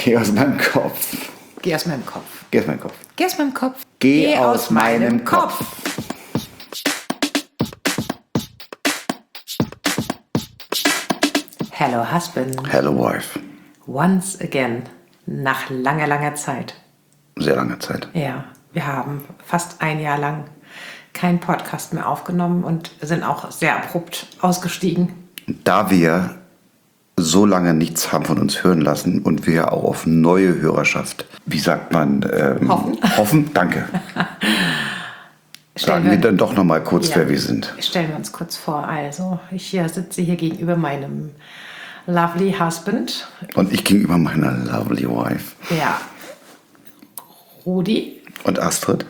Geh aus meinem Kopf. Geh aus meinem Kopf. Geh aus meinem Kopf. Geh aus meinem Kopf. Geh aus meinem Kopf. Hello, husband. Hello, wife. Once again. Nach langer, langer Zeit. Sehr lange Zeit. Ja, wir haben fast ein Jahr lang keinen Podcast mehr aufgenommen und sind auch sehr abrupt ausgestiegen. Da wir so lange nichts haben von uns hören lassen und wir auch auf neue Hörerschaft, wie sagt man? Hoffen, danke. Sagen wir dann doch noch mal kurz, wer wir sind. Stellen wir uns kurz vor. Also, ich sitze hier gegenüber meinem lovely husband. Und ich gegenüber meiner lovely wife. Ja. Rudi. Und Astrid.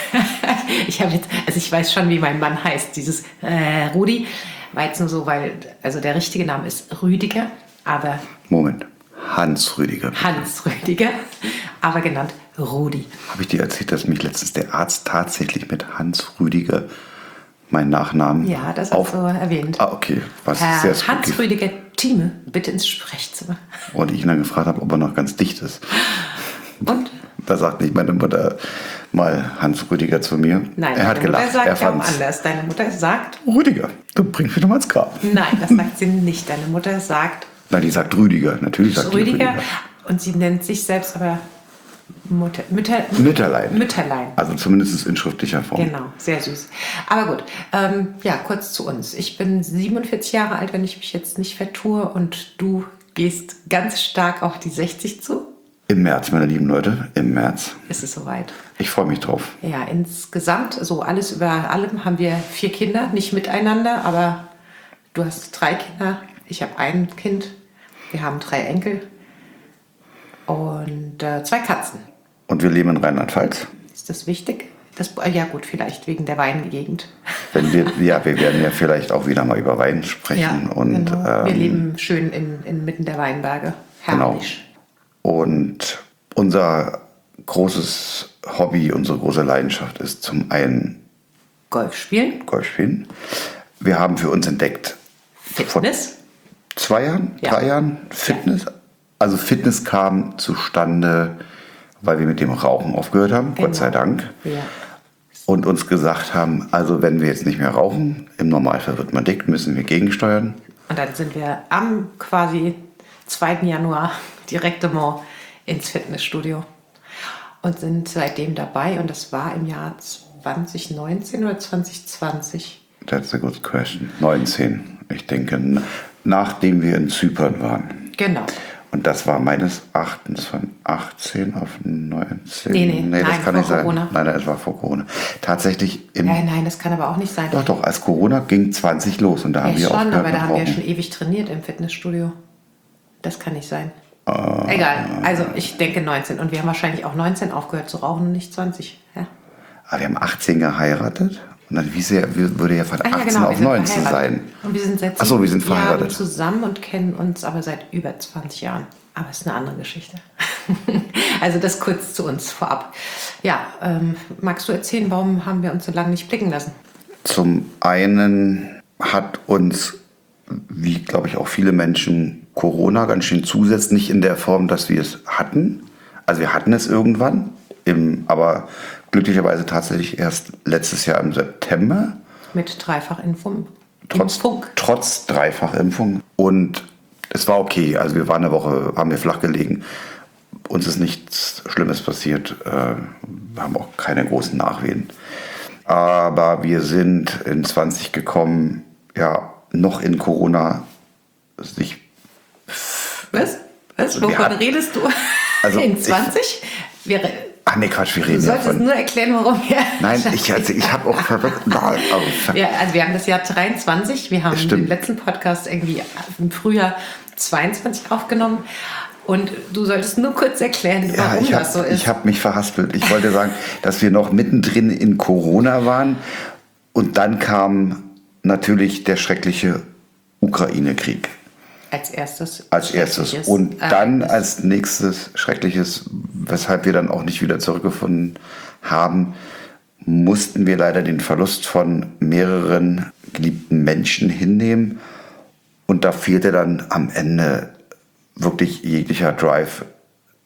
Ich weiß schon, wie mein Mann heißt. Dieses Rudi war jetzt nur so, weil, also der richtige Name ist Rüdiger, aber... Moment. Hans Rüdiger. Hans Rüdiger, aber genannt Rudi. Habe ich dir erzählt, dass mich letztens der Arzt tatsächlich mit Hans Rüdiger meinen Nachnamen Ja, das hast du erwähnt. Ah, okay. Was Herr sehr spooky. Hans Rüdiger Thieme, bitte ins Sprechzimmer. Und ich ihn dann gefragt habe, ob er noch ganz dicht ist. Und? Da sagt nicht meine Mutter mal Hans Rüdiger zu mir. Nein, er hat deine gelacht. Mutter sagt Er ja auch fand's. anders. Deine Mutter sagt... Rüdiger, du bringst mich doch mal ins Grab. Nein, das sagt sie nicht. Deine Mutter sagt... Nein, die sagt Rüdiger. Natürlich sagt die Rüdiger. Und sie nennt sich selbst aber Mütterlein. Mütterlein. Also zumindest in schriftlicher Form. Genau, sehr süß. Aber gut, kurz zu uns. Ich bin 47 Jahre alt, wenn ich mich jetzt nicht vertue. Und du gehst ganz stark auf die 60 zu. Im März, meine lieben Leute, im März. Ist es soweit? Ich freue mich drauf. Ja, insgesamt, so alles über allem, haben wir 4 Kinder. Nicht miteinander, aber du hast 3 Kinder. Ich habe ein Kind. Wir haben 3 Enkel. Und 2 Katzen. Und wir leben in Rheinland-Pfalz. Ist das wichtig? Ja gut, vielleicht wegen der Weingegend. Wir werden ja vielleicht auch wieder mal über Wein sprechen. Ja, und, genau. Wir leben schön inmitten der Weinberge. Herrlich. Genau. Und unser großes Hobby, unsere große Leidenschaft ist zum einen Golf spielen. Wir haben für uns entdeckt, Fitness. vor 2 Jahren, Ja. 3 Jahren, Fitness. Ja. Also Fitness kam zustande, weil wir mit dem Rauchen aufgehört haben, Genau. Gott sei Dank. Ja. Und uns gesagt haben, also wenn wir jetzt nicht mehr rauchen, im Normalfall wird man dick, müssen wir gegensteuern. Und dann sind wir am quasi 2. Januar direkt ins Fitnessstudio und sind seitdem dabei. Und das war im Jahr 2019 oder 2020? That's a good question. 19, ich denke, nachdem wir in Zypern waren. Genau. Und das war meines Erachtens von 18 auf 19. Nee, das kann nicht sein. Corona. Nein, es war vor Corona. Tatsächlich Nein, das kann aber auch nicht sein. Doch, als Corona ging 20 los und da haben wir schon, aufgehört aber da mit haben wir ja Rauchen. schon ewig trainiert im Fitnessstudio. Das kann nicht sein. Egal, also ich denke 19. Und wir haben wahrscheinlich auch 19 aufgehört zu rauchen und nicht 20. Ja? Aber wir haben 18 geheiratet und dann würde ja von 18 genau, auf wir sind 19 sein. verheiratet. Und wir sind seit Ach so, wir sind 7 Jahren verheiratet. zusammen und kennen uns aber seit über 20 Jahren. Aber es ist eine andere Geschichte. Also das kurz zu uns vorab. Ja, magst du erzählen, warum haben wir uns so lange nicht blicken lassen? Zum einen hat uns, wie glaube ich auch viele Menschen, Corona ganz schön zusetzt. Nicht in der Form, dass wir es hatten. Also wir hatten es irgendwann, aber glücklicherweise tatsächlich erst letztes Jahr im September. Mit Dreifachimpfung. Trotz Dreifachimpfung. Und es war okay. Also wir waren eine Woche, haben wir flach gelegen. Uns ist nichts Schlimmes passiert. Wir haben auch keine großen Nachwehen. Aber wir sind in 20 gekommen, ja, noch in Corona sich... Was? Wovon redest du? Also in 20? Ach nee, Quatsch, wir reden Du solltest nur erklären, warum wir... Nein, ich habe auch verrückt... Ja, also wir haben das Jahr 23, wir haben den letzten Podcast irgendwie im Frühjahr 22 aufgenommen und du solltest nur kurz erklären, warum das so ist. Ich habe mich verhaspelt. Ich wollte sagen, dass wir noch mittendrin in Corona waren und dann kam natürlich der schreckliche Ukraine-Krieg. Als erstes. Und dann als nächstes Schreckliches, weshalb wir dann auch nicht wieder zurückgefunden haben, mussten wir leider den Verlust von mehreren geliebten Menschen hinnehmen. Und da fehlte dann am Ende wirklich jeglicher Drive,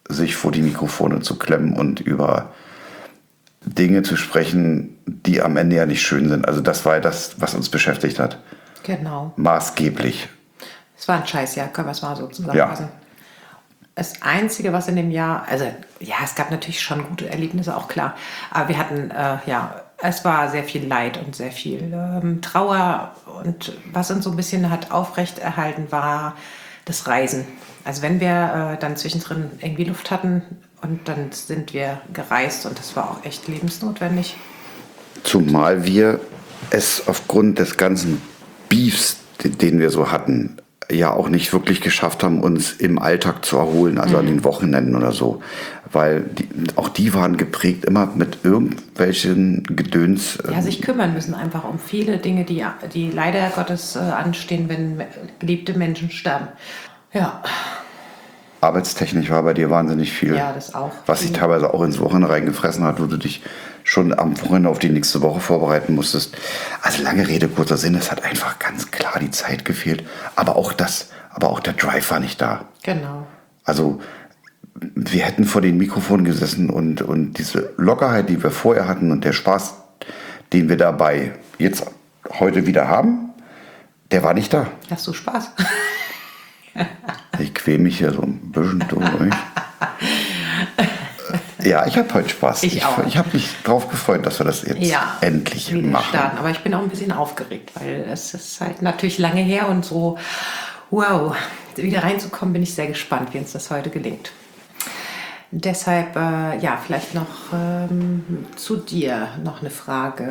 sich vor die Mikrofone zu klemmen und über Dinge zu sprechen, die am Ende ja nicht schön sind. Also das war ja das, was uns beschäftigt hat. Genau. Maßgeblich. Es war ein Scheißjahr, können wir es mal so zusammenfassen. Ja. Das Einzige, was in dem Jahr, also ja, es gab natürlich schon gute Erlebnisse, auch klar. Aber wir hatten, es war sehr viel Leid und sehr viel Trauer. Und was uns so ein bisschen hat aufrechterhalten, war das Reisen. Also wenn wir dann zwischendrin irgendwie Luft hatten und dann sind wir gereist und das war auch echt lebensnotwendig. Zumal wir es aufgrund des ganzen Beefs, den wir so hatten, ja auch nicht wirklich geschafft haben, uns im Alltag zu erholen, also an den Wochenenden oder so. Weil auch die waren geprägt immer mit irgendwelchen Gedöns. Ja, sich kümmern müssen einfach um viele Dinge, die leider Gottes anstehen, wenn geliebte Menschen sterben. Ja. Arbeitstechnisch war bei dir wahnsinnig viel. Ja, das auch. Was sich teilweise auch ins Wochenende reingefressen hat, wo du dich schon am Wochenende auf die nächste Woche vorbereiten musstest. Also lange Rede, kurzer Sinn, es hat einfach ganz klar die Zeit gefehlt. Aber auch der Drive war nicht da. Genau. Also wir hätten vor den Mikrofonen gesessen und diese Lockerheit, die wir vorher hatten und der Spaß, den wir dabei jetzt heute wieder haben, der war nicht da. Hast du Spaß? Ich quäle mich hier so ein bisschen durch. Ja, ich habe heute Spaß. Ich auch. Ich habe mich drauf gefreut, dass wir das jetzt endlich wieder machen. Starten. Aber ich bin auch ein bisschen aufgeregt, weil es ist halt natürlich lange her und so, wow, wieder reinzukommen, bin ich sehr gespannt, wie uns das heute gelingt. Deshalb, vielleicht noch zu dir noch eine Frage.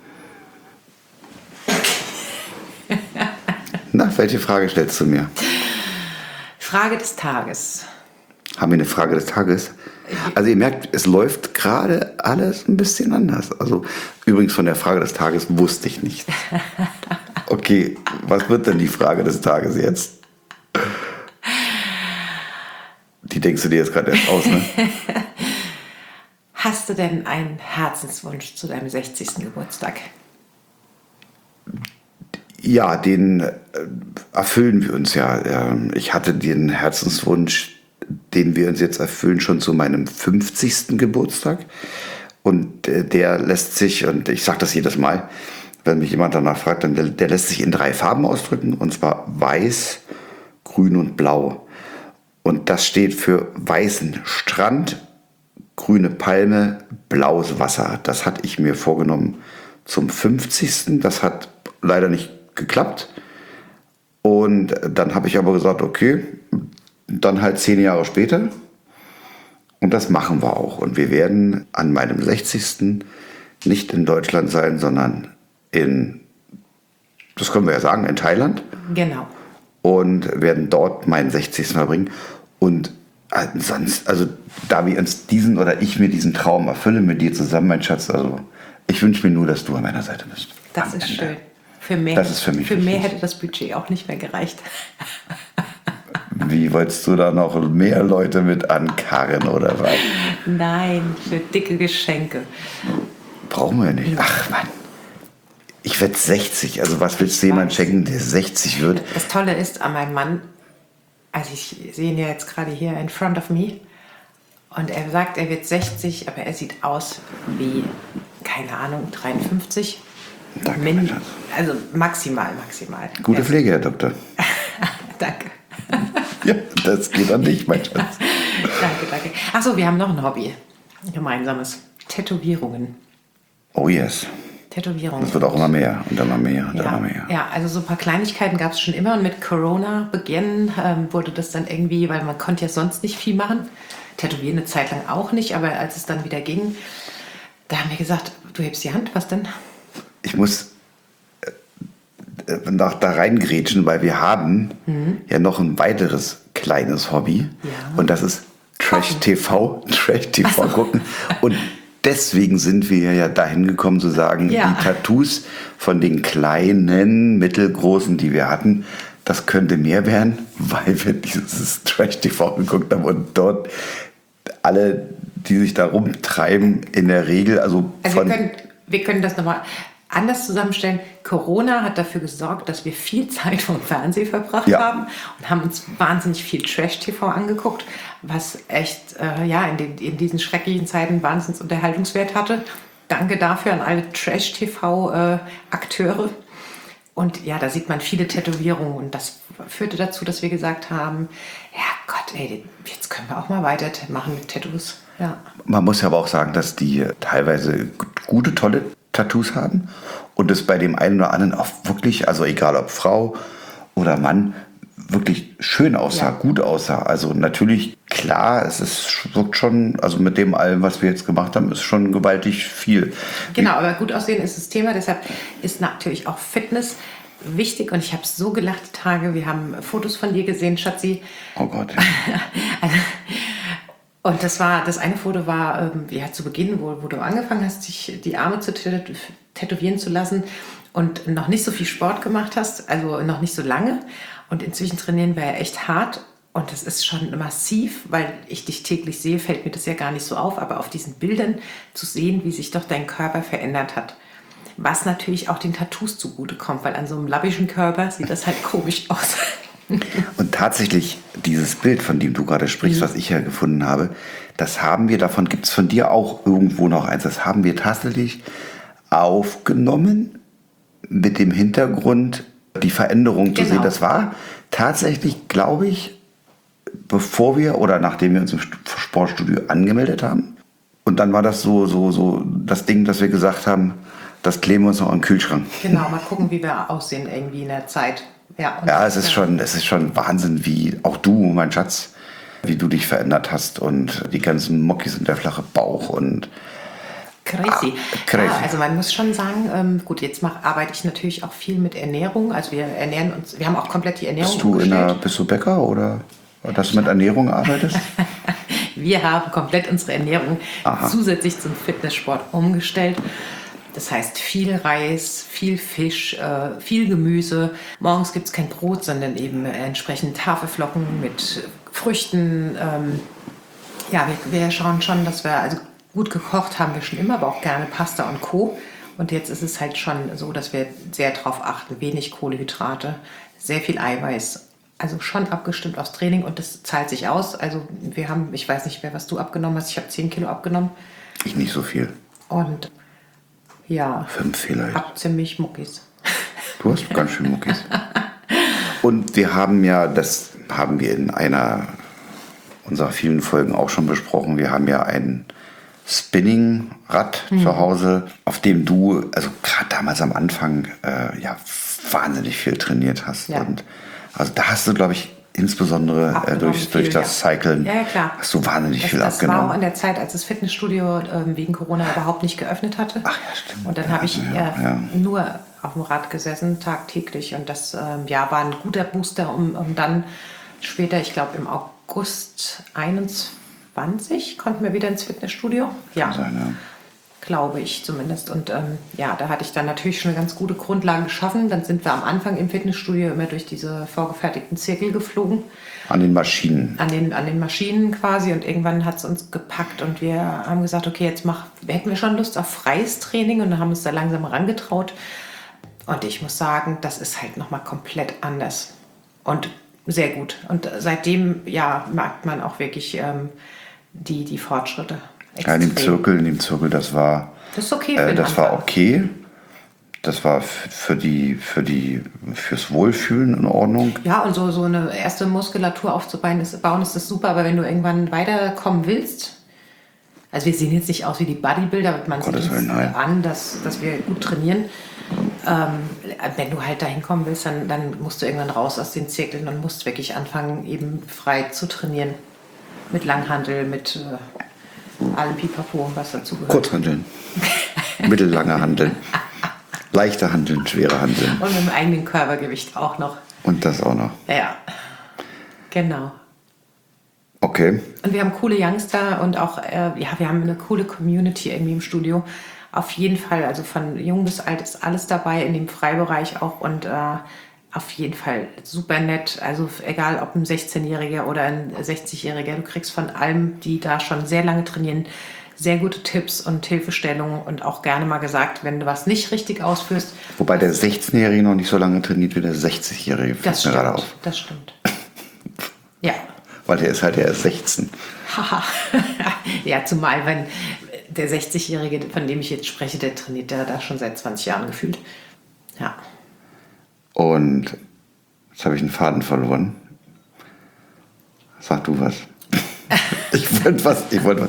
Na, welche Frage stellst du mir? Frage des Tages. Haben wir eine Frage des Tages? Also ihr merkt, es läuft gerade alles ein bisschen anders. Also übrigens von der Frage des Tages wusste ich nichts. Okay, was wird denn die Frage des Tages jetzt? Die denkst du dir jetzt gerade erst aus, ne? Hast du denn einen Herzenswunsch zu deinem 60. Geburtstag? Ja, den erfüllen wir uns ja. Ich hatte den Herzenswunsch, den wir uns jetzt erfüllen, schon zu meinem 50. Geburtstag. Und der lässt sich, und ich sage das jedes Mal, wenn mich jemand danach fragt, dann der lässt sich in 3 Farben ausdrücken, und zwar weiß, grün und blau. Und das steht für weißen Strand, grüne Palme, blaues Wasser. Das hatte ich mir vorgenommen zum 50. Das hat leider nicht geklappt. Und dann habe ich aber gesagt, okay, dann halt 10 Jahre später. Und das machen wir auch. Und wir werden an meinem 60. nicht in Deutschland sein, sondern das können wir ja sagen, in Thailand. Genau. Und werden dort meinen 60. verbringen. Und sonst, also da wir uns ich mir diesen Traum erfülle mit dir zusammen, mein Schatz, also ich wünsche mir nur, dass du an meiner Seite bist. Das ist schön. Das ist für mich Für mehr wichtig. hätte das Budget auch nicht mehr gereicht. Wie wolltest du da noch mehr Leute mit ankarren oder was? Nein, für dicke Geschenke. Brauchen wir nicht. Ach Mann. Ich werde 60. Also was willst du jemandem schenken, der 60 wird? Das Tolle ist an meinem Mann, also ich sehe ihn ja jetzt gerade hier in front of me, und er sagt, er wird 60, aber er sieht aus wie, keine Ahnung, 53. Danke, mein Schatz. Also maximal. Gute Pflege, Herr Doktor. Danke. Ja, das geht an dich, mein Schatz. Danke. Achso, wir haben noch ein Hobby. Ein gemeinsames. Tätowierungen. Oh yes. Tätowierungen. Das wird auch immer mehr und immer mehr und immer mehr. Ja, also so ein paar Kleinigkeiten gab es schon immer. Und mit Corona-Beginn wurde das dann irgendwie, weil man konnte ja sonst nicht viel machen. Tätowieren eine Zeit lang auch nicht, aber als es dann wieder ging, da haben wir gesagt, du hebst die Hand, was denn? Ich muss da reingrätschen, weil wir haben ja noch ein weiteres kleines Hobby. Ja. Und das ist Trash-TV gucken. Und deswegen sind wir ja dahin gekommen zu sagen, Ja. die Tattoos von den kleinen, mittelgroßen, die wir hatten, das könnte mehr werden, weil wir dieses Trash-TV geguckt haben und dort alle, die sich da rumtreiben, in der Regel, Also wir können das nochmal. anders zusammenstellen. Corona hat dafür gesorgt, dass wir viel Zeit vom Fernsehen verbracht haben und haben uns wahnsinnig viel Trash-TV angeguckt, was echt in diesen schrecklichen Zeiten Wahnsinnsunterhaltungswert hatte. Danke dafür an alle Trash-TV-Akteure. Und ja, da sieht man viele Tätowierungen und das führte dazu, dass wir gesagt haben, ja Gott, ey, jetzt können wir auch mal weitermachen mit Tattoos. Ja. Man muss ja aber auch sagen, dass die teilweise gute, tolle Tattoos haben und es bei dem einen oder anderen auch wirklich, also egal ob Frau oder Mann, wirklich schön aussah, gut aussah. Also natürlich, klar, wirkt schon, also mit dem allem, was wir jetzt gemacht haben, ist schon gewaltig viel. Genau, aber gut aussehen ist das Thema, deshalb ist natürlich auch Fitness wichtig und ich habe so gelacht die Tage, wir haben Fotos von dir gesehen, Schatzi. Oh Gott. Und das eine Foto war, zu Beginn, wo du angefangen hast, dich die Arme zu tätowieren zu lassen und noch nicht so viel Sport gemacht hast, also noch nicht so lange. Und inzwischen trainieren wir ja echt hart und das ist schon massiv, weil ich dich täglich sehe, fällt mir das ja gar nicht so auf, aber auf diesen Bildern zu sehen, wie sich doch dein Körper verändert hat. Was natürlich auch den Tattoos zugutekommt, weil an so einem labbischen Körper sieht das halt komisch aus. Und tatsächlich, dieses Bild, von dem du gerade sprichst, was ich ja gefunden habe, das haben wir, davon gibt es von dir auch irgendwo noch eins, das haben wir tatsächlich aufgenommen mit dem Hintergrund, die Veränderung zu sehen. Das war tatsächlich, glaube ich, bevor wir oder nachdem wir uns im Sportstudio angemeldet haben. Und dann war das so das Ding, dass wir gesagt haben, das kleben wir uns noch an den Kühlschrank. Genau, mal gucken, wie wir aussehen irgendwie in der Zeit. Ja, es ist schon Wahnsinn, wie auch du, mein Schatz, wie du dich verändert hast und die ganzen Mockis und der flache Bauch und crazy. Ja, also man muss schon sagen, gut, jetzt arbeite ich natürlich auch viel mit Ernährung. Also wir ernähren uns, wir haben auch komplett die Ernährung umgestellt. Bist du Bäcker oder dass du mit Ernährung arbeitest? Wir haben komplett unsere Ernährung zusätzlich zum Fitnesssport umgestellt. Das heißt viel Reis, viel Fisch, viel Gemüse. Morgens gibt es kein Brot, sondern eben entsprechend Haferflocken mit Früchten. Wir schauen schon, dass wir, also gut gekocht haben wir schon immer, aber auch gerne Pasta und Co. Und jetzt ist es halt schon so, dass wir sehr darauf achten, wenig Kohlenhydrate, sehr viel Eiweiß. Also schon abgestimmt aufs Training und das zahlt sich aus. Also wir haben, ich weiß nicht mehr, was du abgenommen hast, ich habe 10 Kilo abgenommen. Ich nicht so viel. Und ja, 5 vielleicht. Hab ziemlich Muckis. Du hast ganz schön Muckis. Und wir haben ja, das haben wir in einer unserer vielen Folgen auch schon besprochen, wir haben ja ein Spinningrad zu Hause, auf dem du, also gerade damals am Anfang, wahnsinnig viel trainiert hast. Ja. Und also da hast du, glaube ich, insbesondere durch das Cyclen hast du wahnsinnig viel abgenommen. Das war auch in der Zeit, als das Fitnessstudio wegen Corona überhaupt nicht geöffnet hatte. Ach ja, stimmt. Und dann habe ich nur auf dem Rad gesessen, tagtäglich. Und das war ein guter Booster, um dann später, ich glaube im August 21, konnten wir wieder ins Fitnessstudio. Ja. Sein, ja. Glaube ich zumindest. Und da hatte ich dann natürlich schon eine ganz gute Grundlage geschaffen. Dann sind wir am Anfang im Fitnessstudio immer durch diese vorgefertigten Zirkel geflogen. An den Maschinen. An den Maschinen quasi. Und irgendwann hat es uns gepackt und wir haben gesagt, okay, hätten wir schon Lust auf freies Training und dann haben wir uns da langsam rangetraut. Und ich muss sagen, das ist halt nochmal komplett anders. Und sehr gut. Und seitdem, merkt man auch wirklich die Fortschritte. Ja, in dem Zirkel, das war. Das ist okay. Das war okay. Das war fürs Wohlfühlen in Ordnung. Ja, und so eine erste Muskulatur aufzubauen, ist das super. Aber wenn du irgendwann weiterkommen willst, also wir sehen jetzt nicht aus wie die Bodybuilder, man sieht uns an, dass wir gut trainieren. Wenn du halt dahin kommen willst, dann musst du irgendwann raus aus den Zirkeln und musst wirklich anfangen, eben frei zu trainieren. Mit Langhantel, mit allem Pipapo, was dazu gehört. Kurzhanteln, mittellange Hanteln, leichte Hanteln, schwere Hanteln. Und mit dem eigenen Körpergewicht auch noch. Und das auch noch. Ja, genau. Okay. Und wir haben coole Youngster und auch, wir haben eine coole Community irgendwie im Studio. Auf jeden Fall, also von jung bis alt ist alles dabei, in dem Freibereich auch und auf jeden Fall super nett. Also egal, ob ein 16-Jähriger oder ein 60-Jähriger, du kriegst von allem, die da schon sehr lange trainieren, sehr gute Tipps und Hilfestellungen und auch gerne mal gesagt, wenn du was nicht richtig ausführst. Wobei der 16-Jährige noch nicht so lange trainiert wie der 60-Jährige. Das Fällt mir gerade stimmt, auf. das stimmt. Ja. Weil der ist halt erst 16. Haha. Ja, zumal wenn der 60-Jährige, von dem ich jetzt spreche, der trainiert ja da schon seit 20 Jahren gefühlt. Ja. Und jetzt habe ich einen Faden verloren. Sag du was. Ich wollte was.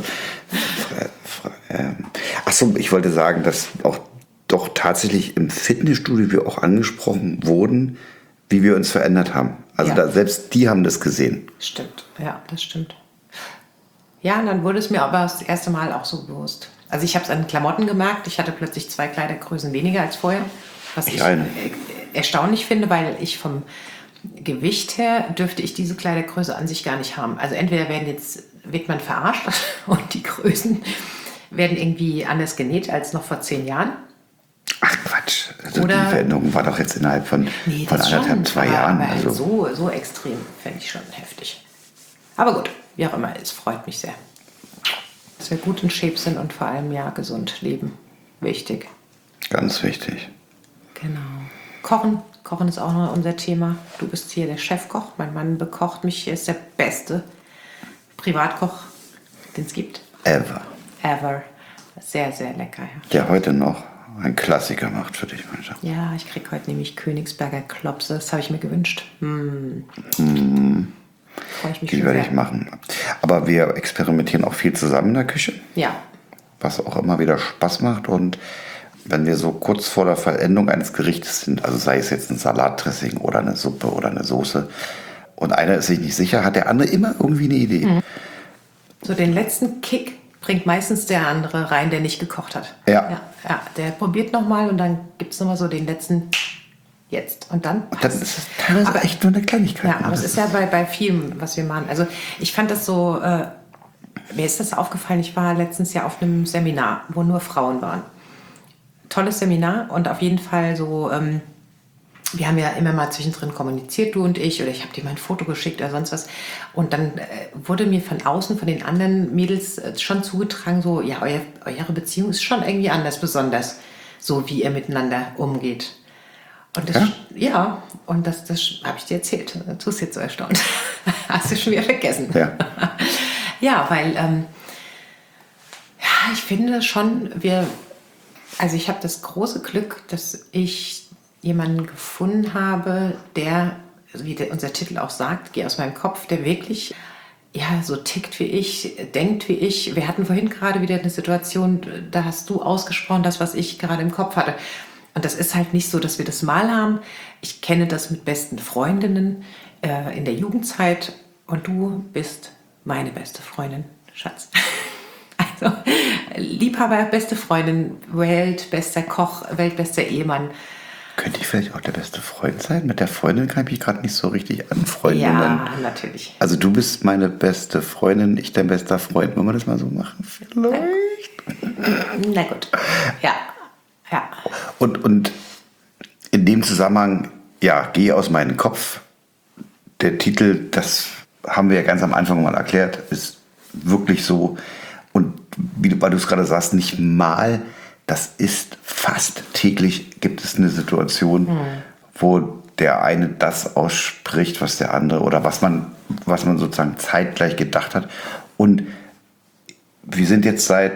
Achso, ich wollte sagen, dass auch doch tatsächlich im Fitnessstudio wir auch angesprochen wurden, wie wir uns verändert haben. Also Ja. da, selbst die haben das gesehen. Stimmt, ja, das stimmt. Ja, und dann wurde es mir aber das erste Mal auch so bewusst. Also ich habe es an den Klamotten gemerkt. Ich hatte plötzlich 2 Kleidergrößen weniger als vorher. Was ich eine. erstaunlich finde, weil ich vom Gewicht her dürfte ich diese Kleidergröße an sich gar nicht haben. Also entweder wird man verarscht und die Größen werden irgendwie anders genäht als noch vor 10 Jahren. Ach Quatsch. Also Oder- die Veränderung war doch jetzt innerhalb von das anderthalb, schon, 2 aber, Jahren. Aber halt Also so extrem fände ich schon heftig. Aber gut, wie auch immer, es freut mich sehr. Dass wir gut in Shape sind und vor allem ja gesund leben. Wichtig. ganz wichtig. Genau. Kochen ist auch noch unser Thema. Du bist hier der Chefkoch. Mein Mann bekocht mich. Er ist der beste Privatkoch, den es gibt. Ever. Sehr, sehr lecker. Ja. Der heute noch ein Klassiker macht für dich, mein Schatz. Ja, ich kriege heute nämlich Königsberger Klopse. Das habe ich mir gewünscht. Freue ich mich Die schon werde sehr. ich machen. Aber wir experimentieren auch viel zusammen in der Küche, Ja, was auch immer wieder Spaß macht. Und wenn wir so kurz vor der Vollendung eines Gerichtes sind, also sei es jetzt ein Salatdressing oder eine Suppe oder eine Soße, und einer ist sich nicht sicher, hat der andere immer irgendwie eine Idee. so den letzten Kick bringt meistens der andere rein, der nicht gekocht hat. Ja. Ja, der probiert nochmal und dann gibt es nochmal so den letzten jetzt. Und dann Und dann ist es teilweise Aber- echt nur eine Kleinigkeit. Ja, aber es ist ja bei vielem, was wir machen. Also ich fand das so, mir ist das aufgefallen, ich war letztens ja auf einem Seminar, wo nur Frauen waren. Tolles Seminar und auf jeden Fall so, wir haben ja immer mal zwischendrin kommuniziert, du und ich, oder ich habe dir mal ein Foto geschickt oder sonst was. Und dann wurde mir von außen, von den anderen Mädels schon zugetragen, so, ja, eure Beziehung ist schon irgendwie anders, besonders, so wie ihr miteinander umgeht. Und das, ja, und das habe ich dir erzählt. Du tust jetzt so erstaunt. Hast du schon wieder vergessen. Ja. Ja, weil, ja, ich finde schon, also ich habe das große Glück, dass ich jemanden gefunden habe, der, wie unser Titel auch sagt, geh aus meinem Kopf, der wirklich, ja, so tickt wie ich, denkt wie ich. Wir hatten vorhin gerade wieder eine Situation, da hast du ausgesprochen, das, was ich gerade im Kopf hatte. Und das ist halt nicht so, dass wir das mal haben. Ich kenne das mit besten Freundinnen in der Jugendzeit und du bist meine beste Freundin, Schatz. Also Liebhaber, beste Freundin, weltbester Koch, weltbester Ehemann. Könnte ich vielleicht auch der beste Freund sein? Mit der Freundin kann ich mich gerade nicht so richtig anfreunden. Ja, natürlich. Also du bist meine beste Freundin, ich dein bester Freund. Wollen wir das mal so machen? Vielleicht. Na gut. Ja. Ja. Und in dem Zusammenhang, ja, geh aus meinem Kopf. Der Titel, das haben wir ja ganz am Anfang mal erklärt, ist wirklich so. Und weil du es gerade sagst, nicht mal, das ist fast täglich gibt es eine Situation, wo der eine das ausspricht, was der andere oder was man sozusagen zeitgleich gedacht hat. Und wir sind jetzt seit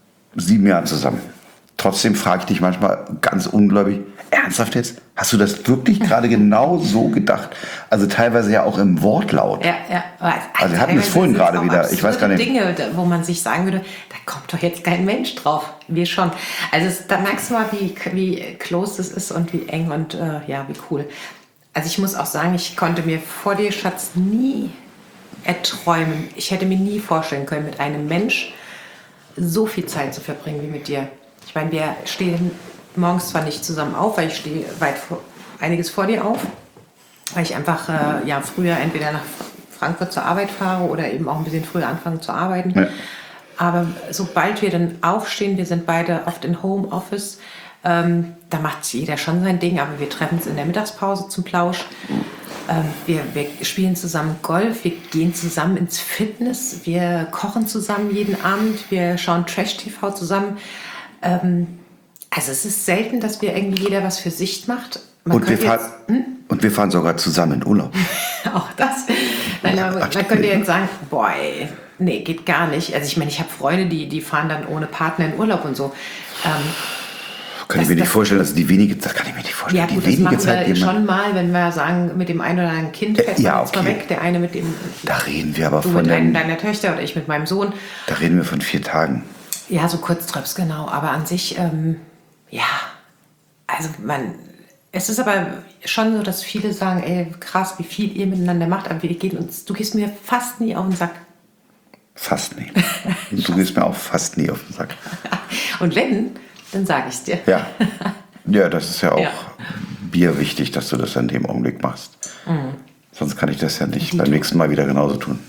7 Jahren zusammen. Trotzdem frage ich dich manchmal ganz ungläubig, ernsthaft jetzt? Hast du das wirklich gerade genau so gedacht? Also teilweise ja auch im Wortlaut. Ja. Also wir hatten es vorhin Teilweise gerade sind wieder, auch ich weiß gar nicht. Dinge, wo man sich sagen würde, da kommt doch jetzt kein Mensch drauf. Wir schon. Also da merkst du mal, wie close es ist und wie eng und ja, wie cool. Also ich muss auch sagen, ich konnte mir vor dir, Schatz, nie erträumen. Ich hätte mir nie vorstellen können, mit einem Mensch so viel Zeit zu verbringen wie mit dir. Ich meine, wir stehen morgens zwar nicht zusammen auf, weil ich stehe einiges vor dir auf, weil ich einfach ja, früher entweder nach Frankfurt zur Arbeit fahre oder eben auch ein bisschen früher anfange zu arbeiten. Ja. Aber sobald wir dann aufstehen, wir sind beide oft in Homeoffice, da macht jeder schon sein Ding, aber wir treffen uns in der Mittagspause zum Plausch. Wir spielen zusammen Golf, wir gehen zusammen ins Fitness, wir kochen zusammen jeden Abend, wir schauen Trash-TV zusammen. Also es ist selten, dass wir irgendwie jeder was für sich macht. Und wir fahren sogar zusammen in Urlaub. Auch das. Nein, aber man könnte jetzt sagen, boah, ey, nee, geht gar nicht. Also ich meine, ich habe Freunde, die fahren dann ohne Partner in Urlaub und so. Kann ich mir nicht vorstellen, dass die wenige Zeit, kann ich mir nicht vorstellen. Ja gut, die das machen Zeit wir schon mal, wenn wir sagen, mit dem einen oder anderen Kind fährt man jetzt mal weg. Der eine mit dem... Da reden wir aber du von... mit einem deiner Töchter oder ich mit meinem Sohn. Da reden wir von 4 Tagen. Ja, so Kurztrips, genau. Aber an sich, ja, also es ist aber schon so, dass viele sagen, ey, krass, wie viel ihr miteinander macht, aber du gehst mir fast nie auf den Sack. Fast nie. Du gehst mir auch fast nie auf den Sack. Und wenn, dann sage ich es dir. Ja. Ja, das ist ja auch mir wichtig, dass du das in dem Augenblick machst. Sonst kann ich das ja nicht beim nächsten Mal wieder genauso tun.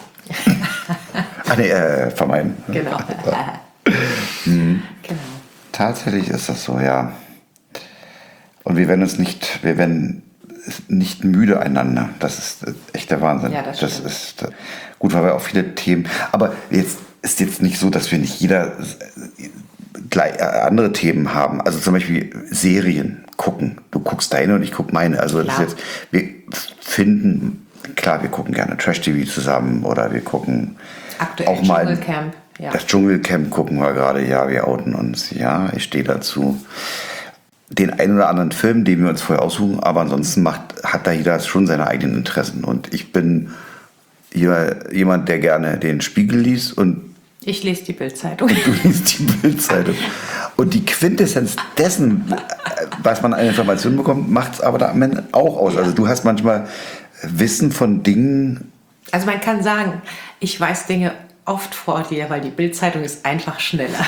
Vermeiden. Genau. Genau. Tatsächlich ist das so, ja. Und wir werden nicht müde einander. Das ist echt der Wahnsinn. Ja, das ist gut, weil wir auch viele Themen. Aber jetzt ist jetzt nicht so, dass wir nicht jeder gleich andere Themen haben. Also zum Beispiel Serien gucken. Du guckst deine und ich gucke meine. Also das ist jetzt, wir finden, klar, wir gucken gerne Trash-TV zusammen oder wir gucken aktuell auch mal Dschungelcamp. Ja. Das Dschungelcamp gucken wir gerade. Ja, wir outen uns. Ja, ich stehe dazu. Den einen oder anderen Film, den wir uns vorher aussuchen, aber ansonsten hat da jeder schon seine eigenen Interessen. Und ich bin jemand, der gerne den Spiegel liest und ich lese die Bild-Zeitung. Du liest die Bild-Zeitung. Und die Quintessenz dessen, was man an Informationen bekommt, macht es aber da am Ende auch aus. Ja. Also du hast manchmal Wissen von Dingen. Also man kann sagen, ich weiß Dinge oft vor dir, weil die Bild-Zeitung ist einfach schneller.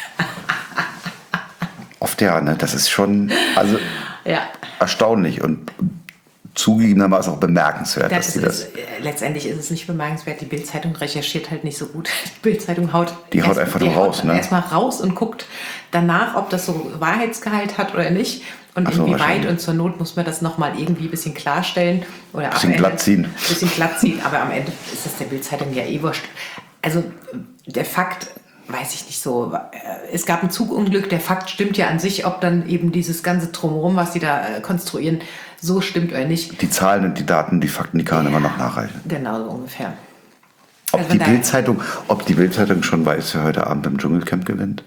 Oft ja, ne? Das ist schon erstaunlich und zugegebenermaßen auch bemerkenswert. Letztendlich ist es nicht bemerkenswert. Die Bild-Zeitung recherchiert halt nicht so gut. Die Bild-Zeitung haut einfach nur raus. Ne? Erstmal raus und guckt danach, ob das so Wahrheitsgehalt hat oder nicht. Und inwieweit, und zur Not muss man das nochmal irgendwie ein bisschen klarstellen. Oder ein bisschen glatt ziehen. Aber am Ende ist das der Bild-Zeitung ja eh wurscht. Also der Fakt, weiß ich nicht so, es gab ein Zugunglück, der Fakt stimmt ja an sich, ob dann eben dieses ganze Drumherum, was die da konstruieren, so stimmt oder nicht. Die Zahlen und die Daten, die Fakten, die kann man immer noch nachreichen. Genau, so ungefähr. Ob die Bild-Zeitung schon weiß, wer heute Abend beim Dschungelcamp gewinnt?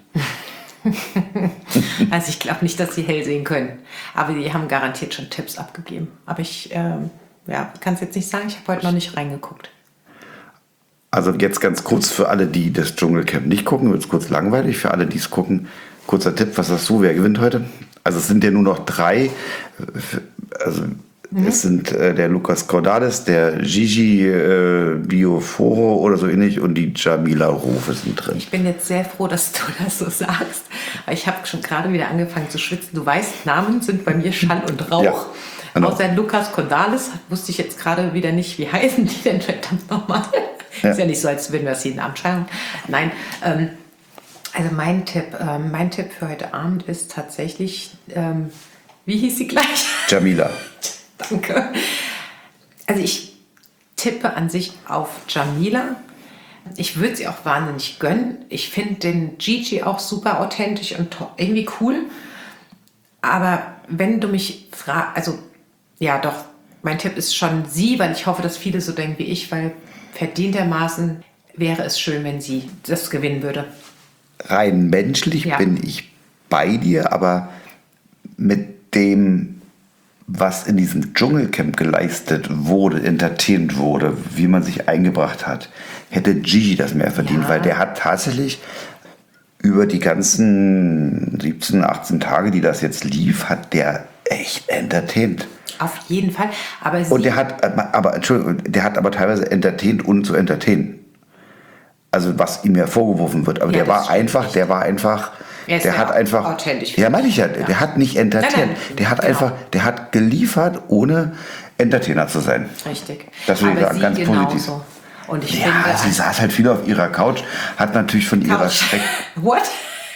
Also ich glaube nicht, dass sie hell sehen können. Aber die haben garantiert schon Tipps abgegeben. Aber ich kann es jetzt nicht sagen, ich habe heute noch nicht reingeguckt. Also jetzt ganz kurz für alle, die das Dschungelcamp nicht gucken, wird es kurz langweilig. Für alle, die es gucken, kurzer Tipp, was sagst du, wer gewinnt heute? Also es sind ja nur noch 3. Also es sind der Lucas Cordalis, der Gigi Bioforo oder so ähnlich und die Jamila Rufe sind drin. Ich bin jetzt sehr froh, dass du das so sagst, weil ich habe schon gerade wieder angefangen zu schwitzen. Du weißt, Namen sind bei mir Schall und Rauch. Ja, genau. Außer Lucas Cordalis wusste ich jetzt gerade wieder nicht, wie heißen die denn verdammt nochmal? Ja. Ist ja nicht so, als würden wir das jeden Abend schauen. Nein, also mein Tipp für heute Abend ist tatsächlich, wie hieß sie gleich? Jamila. Danke. Also ich tippe an sich auf Jamila. Ich würde sie auch wahnsinnig gönnen. Ich finde den Gigi auch super authentisch und irgendwie cool. Aber wenn du mich fragst, also ja doch, mein Tipp ist schon sie, weil ich hoffe, dass viele so denken wie ich, weil verdientermaßen wäre es schön, wenn sie das gewinnen würde. Rein menschlich bin ich bei dir, aber mit dem, was in diesem Dschungelcamp geleistet wurde, entertaint wurde, wie man sich eingebracht hat, hätte Gigi das mehr verdient, weil der hat tatsächlich über die ganzen 17, 18 Tage, die das jetzt lief, hat der echt entertaint. Auf jeden Fall. Aber und der hat aber teilweise entertaint, ohne zu entertainen. Also was ihm ja vorgeworfen wird. Aber der war einfach authentisch. Ja, meine ich ja. Der hat nicht entertaint. Nein. Der hat geliefert, ohne Entertainer zu sein. Richtig. Das würde ich sagen, ganz positiv. Und ich finde, sie saß halt viel auf ihrer Couch, hat natürlich von ihrer What?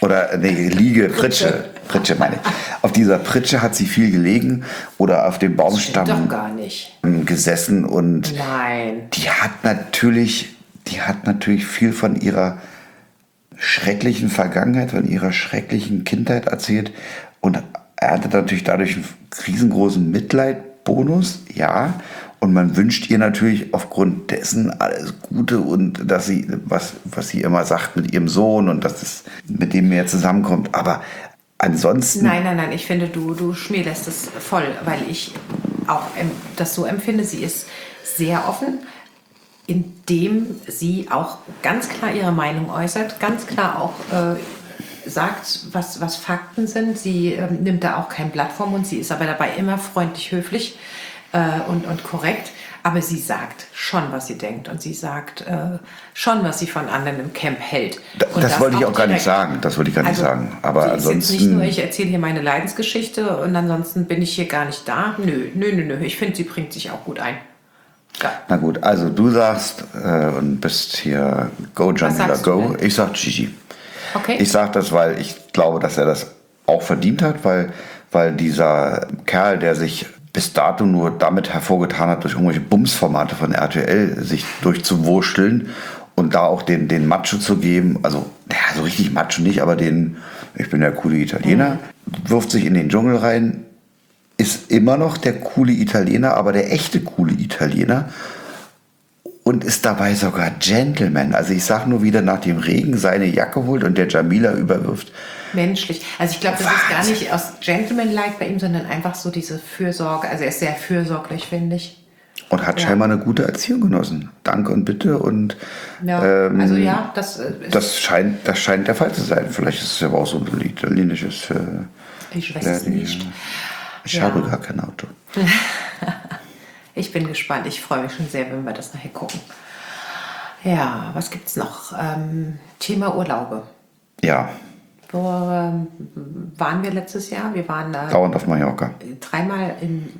Oder Liege, Pritsche meine ich. Auf dieser Pritsche hat sie viel gelegen oder auf dem Baumstamm Doch gar nicht. gesessen und Nein. die hat natürlich viel von ihrer schrecklichen Vergangenheit, von ihrer schrecklichen Kindheit erzählt und erntet natürlich dadurch einen riesengroßen Mitleidbonus, ja. Und man wünscht ihr natürlich aufgrund dessen alles Gute und dass sie, was sie immer sagt mit ihrem Sohn und dass es mit dem mehr zusammenkommt. Aber ansonsten... Nein, ich finde, du schmälerst es voll, weil ich auch das so empfinde. Sie ist sehr offen, indem sie auch ganz klar ihre Meinung äußert, ganz klar auch sagt, was Fakten sind. Sie nimmt da auch kein Blatt vom Mund, sie ist aber dabei immer freundlich, höflich und korrekt. Aber sie sagt schon, was sie denkt und sie sagt schon, was sie von anderen im Camp hält. Und das wollte ich auch gar nicht sagen. Das wollte ich gar nicht sagen. Aber sie ist ansonsten... jetzt nicht nur, ich erzähle hier meine Leidensgeschichte und ansonsten bin ich hier gar nicht da. Nö. Ich finde, sie bringt sich auch gut ein. Ja. Na gut, also du sagst und bist hier Go Jamila Go. Ich sag Gigi. Okay. Ich sag das, weil ich glaube, dass er das auch verdient hat, weil dieser Kerl, der sich bis dato nur damit hervorgetan hat, durch irgendwelche Bumsformate von RTL sich durchzuwurschteln und da auch den Macho zu geben, also ja, so richtig Macho nicht, aber ich bin der coole Italiener, wirft sich in den Dschungel rein, ist immer noch der coole Italiener, aber der echte coole Italiener und ist dabei sogar Gentleman. Also ich sag nur wieder, nach dem Regen seine Jacke holt und der Jamila überwirft. Menschlich. Also ich glaube, das ist gar nicht aus Gentleman-like bei ihm, sondern einfach so diese Fürsorge. Also er ist sehr fürsorglich, finde ich. Und hat scheinbar eine gute Erziehung genossen. Danke und bitte und das scheint der Fall zu sein. Vielleicht ist es aber auch so ein italienisches. Ich weiß es nicht. Ich habe gar kein Auto. Ich bin gespannt. Ich freue mich schon sehr, wenn wir das nachher gucken. Ja, was gibt's noch? Thema Urlaube. Ja. Wo waren wir letztes Jahr? Wir waren dauernd auf Mallorca. Dreimal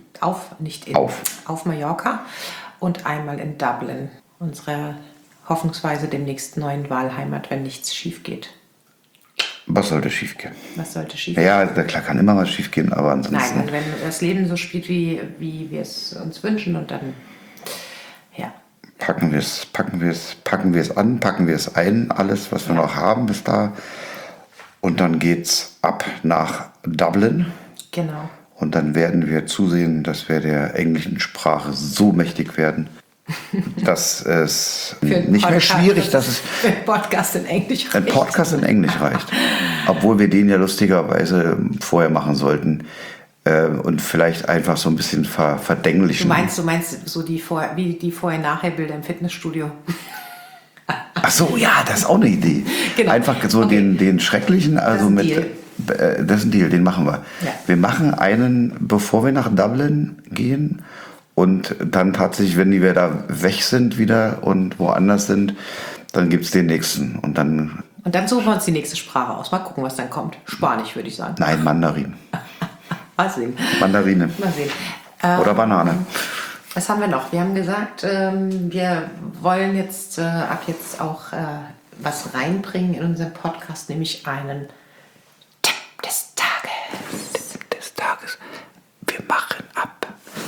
auf Mallorca und einmal in Dublin. Unsere hoffnungsweise demnächst neuen Wahlheimat, wenn nichts schief geht. Was sollte schief gehen? Ja, klar kann immer was schief gehen, aber ansonsten... Nein, wenn das Leben so spielt, wie wir es uns wünschen und dann, ja. Packen wir es an, packen wir es ein, alles, was wir noch haben bis da. Und dann geht's ab nach Dublin. Genau. Und dann werden wir zusehen, dass wir der englischen Sprache so mächtig werden, dass es nicht mehr schwierig, dass es für ein Podcast in Englisch reicht. Ein Podcast in Englisch reicht. Obwohl wir den ja lustigerweise vorher machen sollten und vielleicht einfach so ein bisschen verdenglichen. Du meinst so die Vorher-Nachher-Bilder im Fitnessstudio? Ach so, ja, das ist auch eine Idee. Genau. Einfach so den schrecklichen, also das ist ein Deal, den machen wir. Ja. Wir machen einen, bevor wir nach Dublin gehen und dann tatsächlich, wenn wir da weg sind wieder und woanders sind, dann gibt es den nächsten und dann suchen wir uns die nächste Sprache aus. Mal gucken, was dann kommt. Spanisch, würde ich sagen. Nein, Mandarin. Mal sehen. Mandarine. Mal sehen. Oder Banane. Was haben wir noch? Wir haben gesagt, wir wollen ab jetzt auch was reinbringen in unseren Podcast, nämlich einen Tipp des Tages. Tipp des Tages. Wir machen ab.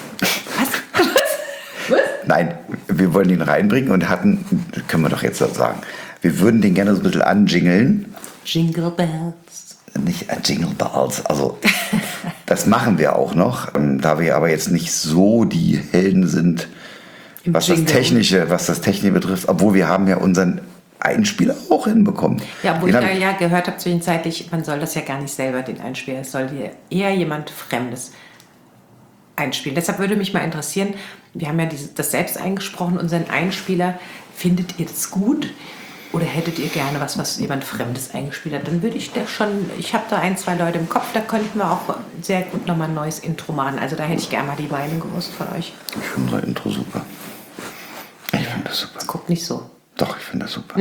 Was? Nein, wir wollen ihn reinbringen und können wir doch jetzt sagen, wir würden den gerne so ein bisschen anjingeln. Jingle Bells. Nicht Jingle Bells, also das machen wir auch noch, da wir aber jetzt nicht so die Helden sind, was das Technische betrifft, obwohl wir haben ja unseren Einspieler auch hinbekommen. Ja, obwohl ich ja gehört habe zwischenzeitlich, man soll das ja gar nicht selber, den Einspieler, es soll dir eher jemand Fremdes einspielen. Deshalb würde mich mal interessieren, wir haben ja das selbst eingesprochen, unseren Einspieler, findet ihr das gut? Oder hättet ihr gerne was jemand Fremdes eingespielt hat? Dann würde ich ich habe da 1, 2 Leute im Kopf, da könnten wir auch sehr gut nochmal ein neues Intro machen. Also da hätte ich gerne mal die Meinung gewusst von euch. Ich finde unser Intro super. Ich finde das super. Guckt nicht so. Doch, ich finde das super.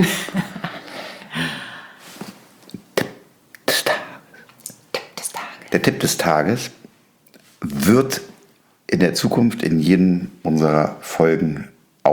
Tipp des Tages. Der Tipp des Tages wird in der Zukunft in jedem unserer Folgen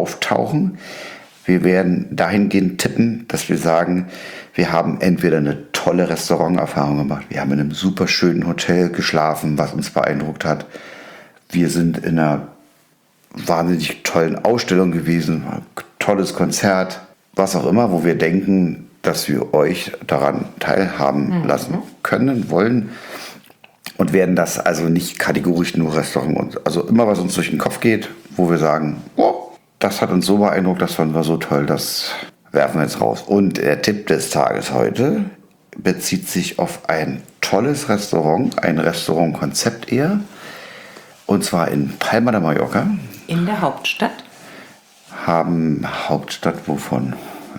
auftauchen. Wir werden dahingehend tippen, dass wir sagen, wir haben entweder eine tolle Restauranterfahrungen gemacht. Wir haben in einem super schönen Hotel geschlafen, was uns beeindruckt hat. Wir sind in einer wahnsinnig tollen Ausstellung gewesen, tolles Konzert, was auch immer, wo wir denken, dass wir euch daran teilhaben lassen können, wollen und werden das also nicht kategorisch nur Restaurant, also immer was uns durch den Kopf geht, wo wir sagen, oh, das hat uns so beeindruckt, das fanden wir so toll, das werfen wir jetzt raus. Und der Tipp des Tages heute bezieht sich auf ein tolles Restaurant, ein Restaurantkonzept eher, und zwar in Palma de Mallorca. In der Hauptstadt? Hauptstadt wovon?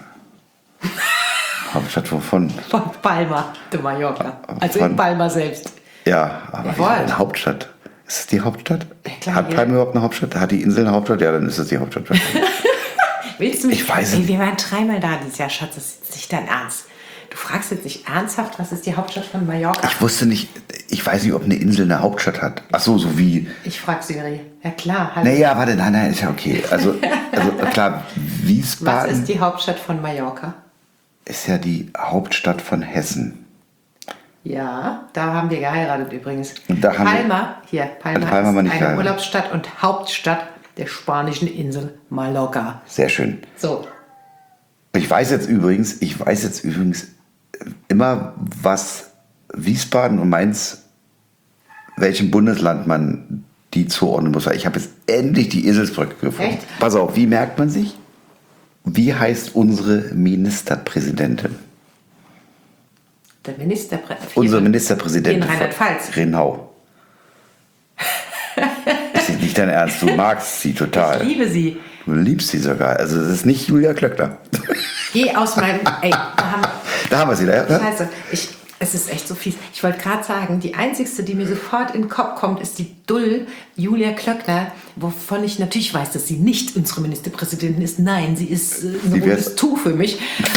Hauptstadt wovon? Von Palma de Mallorca. Also in Palma selbst. Ja, aber eine Hauptstadt. Ist es die Hauptstadt? Ja, klar, Hat Palma überhaupt eine Hauptstadt? Hat die Insel eine Hauptstadt? Ja, dann ist es die Hauptstadt. Willst du mich? Ich weiß nicht. Wir waren 3-mal da dieses Jahr, Schatz. Das ist nicht dein Ernst. Du fragst jetzt nicht ernsthaft, was ist die Hauptstadt von Mallorca? Ich wusste nicht, ich weiß nicht, ob eine Insel eine Hauptstadt hat. Ach so, so wie... Ich frag Siri. Ja klar. Halt. Naja, warte, nein, ist ja okay. Also klar, Wiesbaden... Was ist die Hauptstadt von Mallorca? Ist ja die Hauptstadt von Hessen. Ja, da haben wir geheiratet übrigens. Und da haben Palma haben wir ist nicht eine geheiratet. Urlaubsstadt und Hauptstadt der spanischen Insel Mallorca. Sehr schön. So, Ich weiß jetzt übrigens immer, was Wiesbaden und Mainz, welchem Bundesland man die zuordnen muss. Ich habe jetzt endlich die Eselsbrücke gefunden. Echt? Pass auf, wie merkt man sich? Wie heißt unsere Ministerpräsidentin? der Ministerpräsident. Unsere Ministerpräsidentin. In Rheinland-Pfalz. Renau. Ist nicht dein Ernst, du magst sie total. Ich liebe sie. Du liebst sie sogar. Also es ist nicht Julia Klöckner. Geh aus meinem... Ey, Da haben wir sie. Ja? Scheiße, es ist echt so fies. Ich wollte gerade sagen, die einzigste, die mir sofort in den Kopf kommt, ist die Dull Julia Klöckner, wovon ich natürlich weiß, dass sie nicht unsere Ministerpräsidentin ist. Nein, sie ist ein rotes Tuch für mich.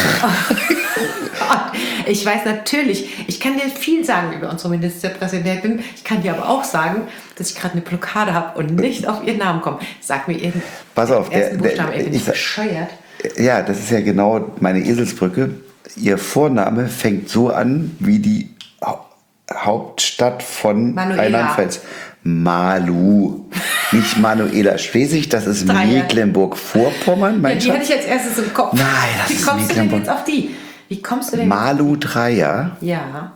Ich weiß natürlich, ich kann dir viel sagen über unsere Ministerpräsidentin. Ich kann dir aber auch sagen, dass ich gerade eine Blockade habe und nicht auf ihren Namen komme. Sag mir ihren Pass auf, ersten Buchstaben, ey, bin ich bescheuert. Ja, das ist ja genau meine Eselsbrücke. Ihr Vorname fängt so an wie die Hauptstadt von Manuela. Rheinland-Pfalz. Malu. Nicht Manuela Schwesig, das ist Mecklenburg-Vorpommern. Ja, die hatte ich als erstes im Kopf. Nein, das Wie ist kommst du denn Mecklenburg. jetzt auf die? Wie kommst du denn Malu Dreier, Ja.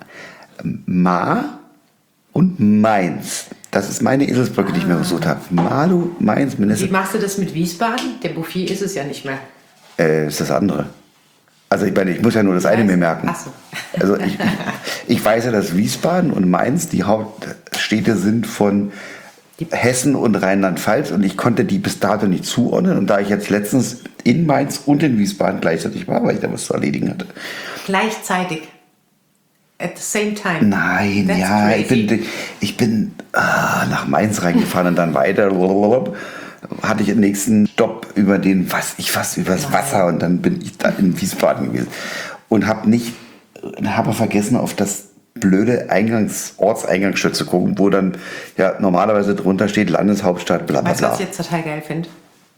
Ma und Mainz. Das ist meine Eselsbrücke, die ich mir gesucht habe. Malu, Mainz, Wie Minister. machst du das mit Wiesbaden? Der Bouffier ist es ja nicht mehr. Ist das andere. Also ich meine, ich muss ja nur das eine mir merken. Ach so. Also ich weiß ja, dass Wiesbaden und Mainz die Hauptstädte sind von Hessen und Rheinland-Pfalz und ich konnte die bis dato nicht zuordnen. Und da ich jetzt letztens in Mainz und in Wiesbaden gleichzeitig war, weil ich da was zu erledigen hatte. Gleichzeitig. At the same time. Nein, That's ja, crazy. ich bin nach Mainz reingefahren und dann weiter. Hatte ich den nächsten Stopp über übers Wasser und dann bin ich da in Wiesbaden gewesen und habe vergessen, auf das blöde Ortseingangsschild zu gucken, wo dann ja normalerweise drunter steht Landeshauptstadt, bla bla Weißt du, was bla. ich jetzt total geil finde?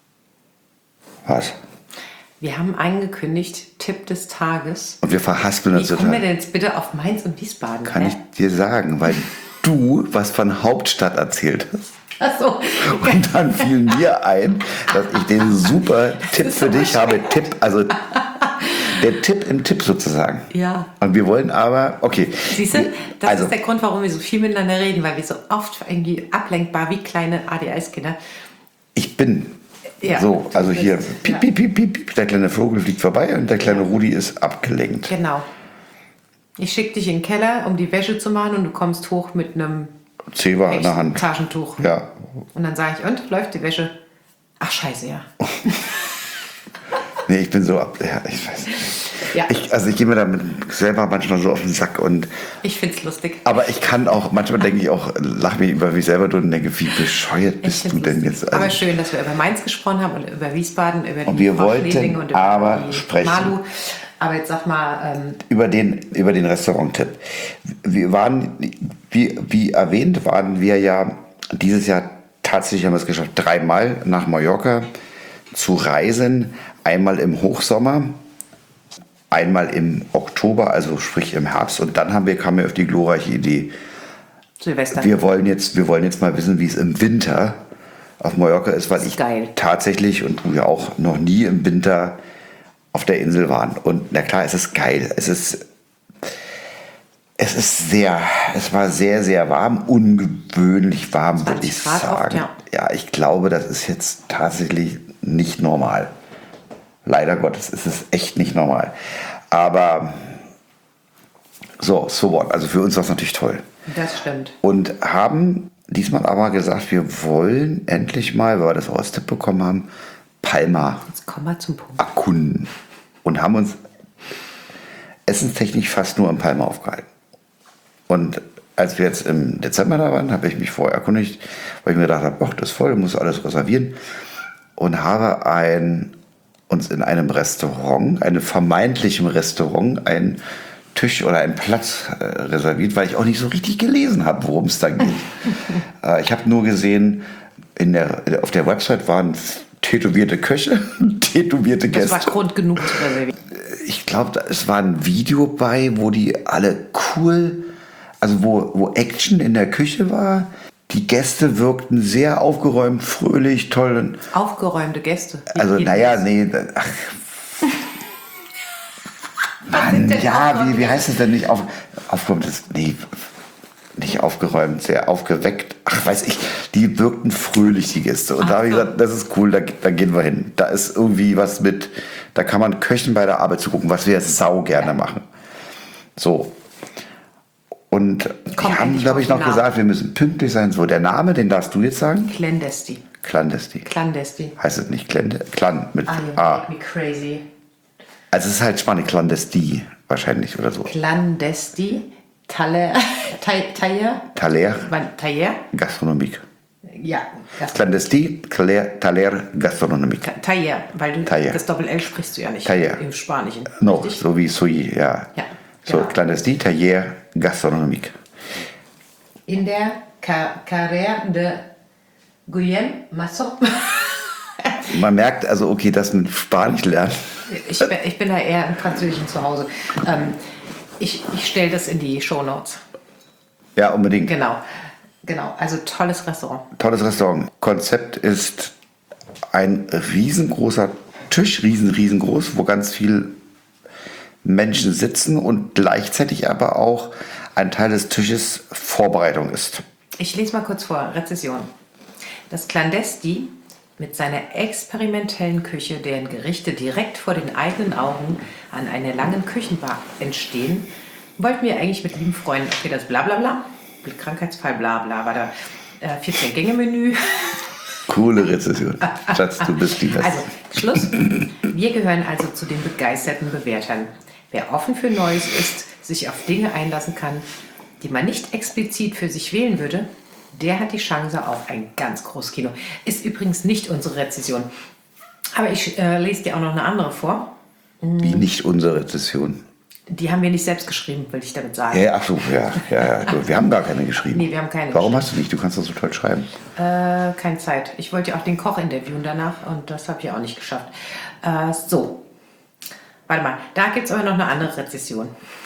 Was? Wir haben angekündigt, Tipp des Tages. Und wir verhaspeln uns Wie kommen wir total. denn jetzt bitte auf Mainz und Wiesbaden? Kann ich dir sagen, weil du was von Hauptstadt erzählt hast. Achso. Und dann fiel mir ein, dass ich den super Tipp für dich habe. Also der Tipp im Tipp sozusagen. Ja. Und wir wollen aber, okay. Siehst du, das Also, ist der Grund, warum wir so viel miteinander reden, weil wir so oft irgendwie ablenkbar wie kleine ADHS-Kinder. ich bin Ja. so, also hier, Ja. piep, piep, piep, piep, piep, der kleine Vogel fliegt vorbei und der kleine Rudi ist abgelenkt. Genau. Ich schicke dich in den Keller, um die Wäsche zu machen und du kommst hoch mit einem Zewa in der Hand. Taschentuch. Ja. Und dann sage ich, und, läuft die Wäsche? Ach, scheiße, ja. Nee, ich bin so ab. Ja, ich weiß nicht. Ja. Ich gehe mir damit selber manchmal so auf den Sack und. Ich find's lustig. Aber ich kann auch, manchmal denke ich auch, lach mich über mich selber durch und denke, wie bescheuert Ich bist du find's denn lustig. jetzt? Aber Also, schön, dass wir über Mainz gesprochen haben und über Wiesbaden, über Und die wir Frau wollten Schleding und über aber die sprechen. Malu. Aber jetzt sag mal, über den Restaurant-Tipp. Wir waren, wie erwähnt, waren wir ja dieses Jahr tatsächlich, haben wir es geschafft, 3-mal nach Mallorca zu reisen. Einmal im Hochsommer einmal im Oktober, also sprich im Herbst. Und dann kamen wir auf die glorreiche Idee, Silvester. wir wollen jetzt mal wissen, wie es im Winter auf Mallorca ist, weil ich geil. tatsächlich und du ja auch noch nie im Winter auf der Insel waren. Und na klar, es ist geil. Es war sehr, sehr warm, ungewöhnlich warm, würde ich 20 Grad sagen. oft, Ja, ich glaube, das ist jetzt tatsächlich nicht normal. Leider Gottes, es ist echt nicht normal. Aber so what. Also für uns war es natürlich toll. Das stimmt. Und haben diesmal aber gesagt, wir wollen endlich mal, weil wir das auch als Tipp bekommen haben, Palma Jetzt kommen wir zum Punkt. erkunden. Und haben uns essenstechnisch fast nur in Palma aufgehalten. Und als wir jetzt im Dezember da waren, habe ich mich vorher erkundigt, weil ich mir gedacht habe, das ist voll, muss alles reservieren. Und habe uns in einem Restaurant, einem vermeintlichen Restaurant, einen Tisch oder einen Platz reserviert, weil ich auch nicht so richtig gelesen habe, worum es da geht. Ich habe nur gesehen, auf der Website waren tätowierte Köche, tätowierte Gäste. Das war Grund genug zu reservieren. Ich glaube, es war ein Video bei, wo die alle cool, also wo Action in der Küche war. Die Gäste wirkten sehr aufgeräumt, fröhlich, toll. Aufgeräumte Gäste. Also, naja, nee. Ach. Mann, ja, wie heißt es denn nicht? Aufgeräumt ist. Nee, nicht aufgeräumt, sehr aufgeweckt. Ach, weiß ich. Die wirkten fröhlich, die Gäste. Und da habe ich gesagt, das ist cool, da gehen wir hin. Da ist irgendwie was mit. Da kann man Köchen bei der Arbeit zugucken, was wir jetzt sau gerne machen. So. Und die haben, glaube ich, noch gesagt, wir müssen pünktlich sein. So, der Name, den darfst du jetzt sagen? Clandesti. Clandesti. Heißt es nicht Clan mit You A. make me crazy. Also es ist halt Spanisch, Clandesti wahrscheinlich oder so. Clandesti. Taller. Taller. Gastronomik. Ja. Clandesti, Taller, Gastronomik. Taller, weil du Taller. das Doppel-L sprichst du ja nicht Taller. im Spanischen. No, richtig? so wie Soy, ja. Ja, So, genau. Clandesti, Taller, Gastronomik. In der Carrera de Guillem Masso. Man merkt also, okay, das mit Spanisch lernen. Ich bin da eher im Französischen zu Hause. Ich stelle das in die Shownotes. Ja, unbedingt. Genau. Also tolles Restaurant. Tolles Restaurant. Konzept ist ein riesengroßer Tisch, riesengroß, wo ganz viele Menschen sitzen und gleichzeitig aber auch ein Teil des Tisches Vorbereitung ist. Ich lese mal kurz vor. Rezession. Das Clandesti mit seiner experimentellen Küche, deren Gerichte direkt vor den eigenen Augen an einer langen Küchenbar entstehen, wollten wir eigentlich mit lieben Freunden, okay, das Blablabla, Krankheitsfall Blabla, war da 14-Gänge-Menü. Coole Rezession. Schatz, du bist die Beste. Also, Schluss. Wir gehören also zu den begeisterten Bewertern. Wer offen für Neues ist, sich auf Dinge einlassen kann, die man nicht explizit für sich wählen würde, der hat die Chance auf ein ganz großes Kino. Ist übrigens nicht unsere Rezession. Aber ich lese dir auch noch eine andere vor. Wie nicht unsere Rezession. Die haben wir nicht selbst geschrieben, will ich damit sagen. Ja, ach so, ja. Wir haben gar keine geschrieben. Nee, wir haben keine Warum hast du nicht? Du kannst doch so toll schreiben. Keine Zeit. Ich wollte ja auch den Koch interviewen danach und das habe ich auch nicht geschafft. So. Warte mal, da gibt es aber noch eine andere Rezession.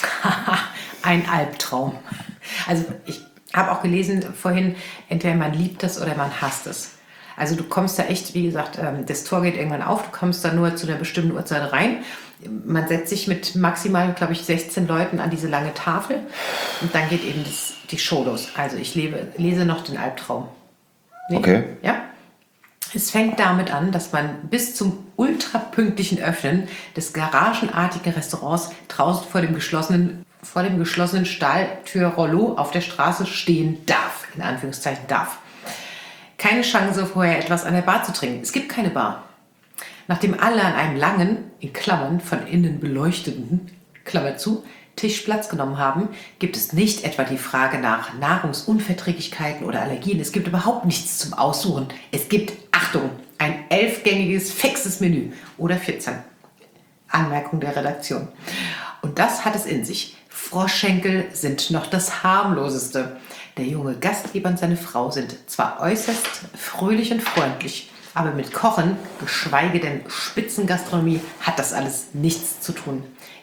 Ein Albtraum. Also ich habe auch gelesen vorhin, entweder man liebt es oder man hasst es. Also du kommst da echt, wie gesagt, das Tor geht irgendwann auf, du kommst da nur zu einer bestimmten Uhrzeit rein. Man setzt sich mit maximal, glaube ich, 16 Leuten an diese lange Tafel und dann geht eben die Show los. Also ich lese noch den Albtraum. Nee? Okay. Ja? Es fängt damit an, dass man bis zum ultrapünktlichen Öffnen des garagenartigen Restaurants draußen vor dem geschlossenen Stahltür-Rollo auf der Straße stehen darf. In Anführungszeichen darf. Keine Chance, vorher etwas an der Bar zu trinken. Es gibt keine Bar. Nachdem alle an einem langen, in Klammern von innen beleuchteten, Klammer zu, Tisch Platz genommen haben, gibt es nicht etwa die Frage nach Nahrungsunverträglichkeiten oder Allergien. Es gibt überhaupt nichts zum Aussuchen. Es gibt, Achtung, ein 11-gängiges fixes Menü oder 14. Anmerkung der Redaktion. Und das hat es in sich. Froschschenkel sind noch das harmloseste. Der junge Gastgeber und seine Frau sind zwar äußerst fröhlich und freundlich, aber mit Kochen, geschweige denn Spitzengastronomie, hat das alles nichts zu tun.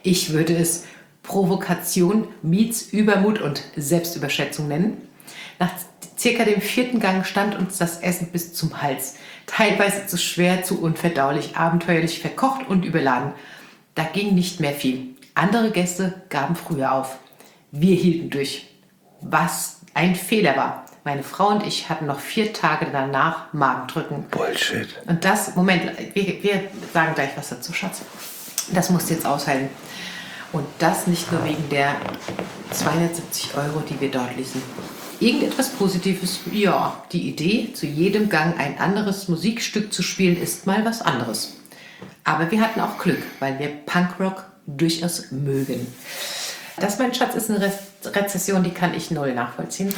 Ich würde es Provokation meets Übermut und Selbstüberschätzung nennen. Nach circa dem 4. Gang stand uns das Essen bis zum Hals. Teilweise zu schwer, zu unverdaulich, abenteuerlich verkocht und überladen. Da ging nicht mehr viel. Andere Gäste gaben früher auf. Wir hielten durch. Was ein Fehler war. Meine Frau und ich hatten noch 4 Tage danach Magendrücken. Bullshit. Und das, Moment, wir sagen gleich was dazu, Schatz. Das musst du jetzt aushalten. Und das nicht nur wegen der 270 €, die wir dort ließen. Irgendetwas Positives, ja, die Idee, zu jedem Gang ein anderes Musikstück zu spielen, ist mal was anderes. Aber wir hatten auch Glück, weil wir Punkrock durchaus mögen. Das, mein Schatz, ist eine Rezession, die kann ich null nachvollziehen.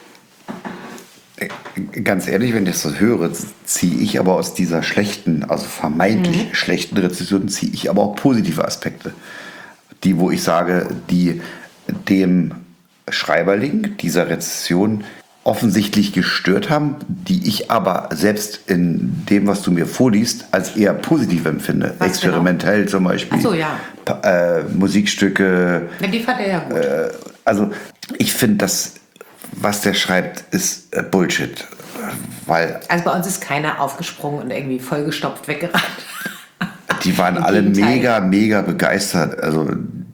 Ganz ehrlich, wenn ich das so höre, ziehe ich aber aus dieser schlechten, also vermeintlich schlechten Rezession, ziehe ich aber auch positive Aspekte. Die, wo ich sage, die dem Schreiberling dieser Rezession offensichtlich gestört haben, die ich aber selbst in dem, was du mir vorliest, als eher positiv empfinde. Was experimentell genau? Zum Beispiel. Ach so, ja. Musikstücke. Ja, die fand er ja gut. Also ich finde, das, was der schreibt, ist Bullshit. Weil Also bei uns ist keiner aufgesprungen und irgendwie vollgestopft weggerannt. die waren Im alle Gegenteil. mega begeistert. Also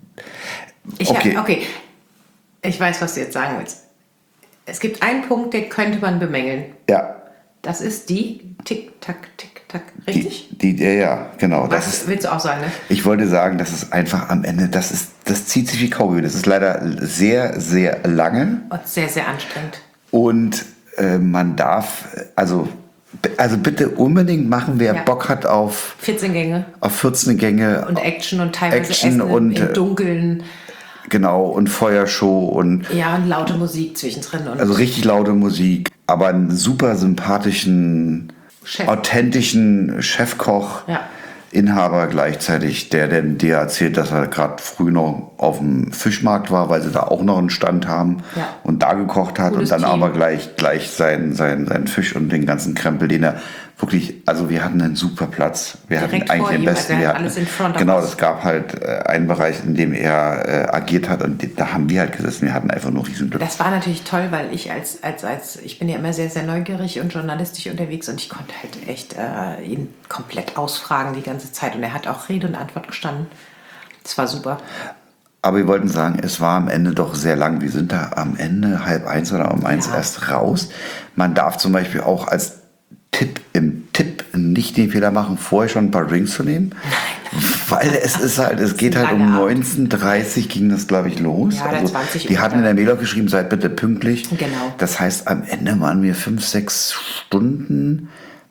Okay, ich weiß, was du jetzt sagen willst. Es gibt einen Punkt, den könnte man bemängeln. ja. Das ist die Tick-Tack, richtig? Ja, genau. Das Was ist, willst du auch sagen, ne? ich wollte sagen, das ist einfach am Ende, das zieht sich wie Kaugummi. Das ist leider sehr lange Und sehr, sehr anstrengend. und man darf, also bitte unbedingt machen, wer Ja. Bock hat auf 14 Gänge 14 Gänge und Action und teilweise Action Essen und, im Dunkeln. genau, und Feuershow und Ja, und laute Musik zwischendrin. Und also richtig laute Musik, aber einen super sympathischen, Chef. authentischen Chefkoch, Ja. Inhaber gleichzeitig, der dir erzählt, dass er gerade früh noch auf dem Fischmarkt war, weil sie da auch noch einen Stand haben Ja. und da gekocht hat Cooles und dann Team. aber gleich seinen Fisch und den ganzen Krempel, den er wirklich, also wir hatten einen super Platz. Wir Direkt hatten eigentlich vor den ihm, besten. also er Wir hat hatten, alles in front of genau, us. es gab halt einen Bereich, in dem er agiert hat und da haben wir halt gesessen. Wir hatten einfach nur riesen Glück. das war natürlich toll, weil ich ich bin ja immer sehr, sehr neugierig und journalistisch unterwegs und ich konnte halt echt ihn komplett ausfragen die ganze Zeit und er hat auch Rede und Antwort gestanden. Das war super. Aber wir wollten sagen, es war am Ende doch sehr lang. Wir sind da am Ende 12:30 oder um 1 Ja. erst raus. Man darf zum Beispiel auch als Tipp nicht den Fehler machen, vorher schon ein paar Drinks zu nehmen. Weil es geht halt um lange Abend. 19:30 ging das, glaube ich, los. Ja, oder 20 die Uhr. hatten in der Mail auch geschrieben, seid bitte pünktlich. Genau. Das heißt, am Ende waren wir 5-6 Stunden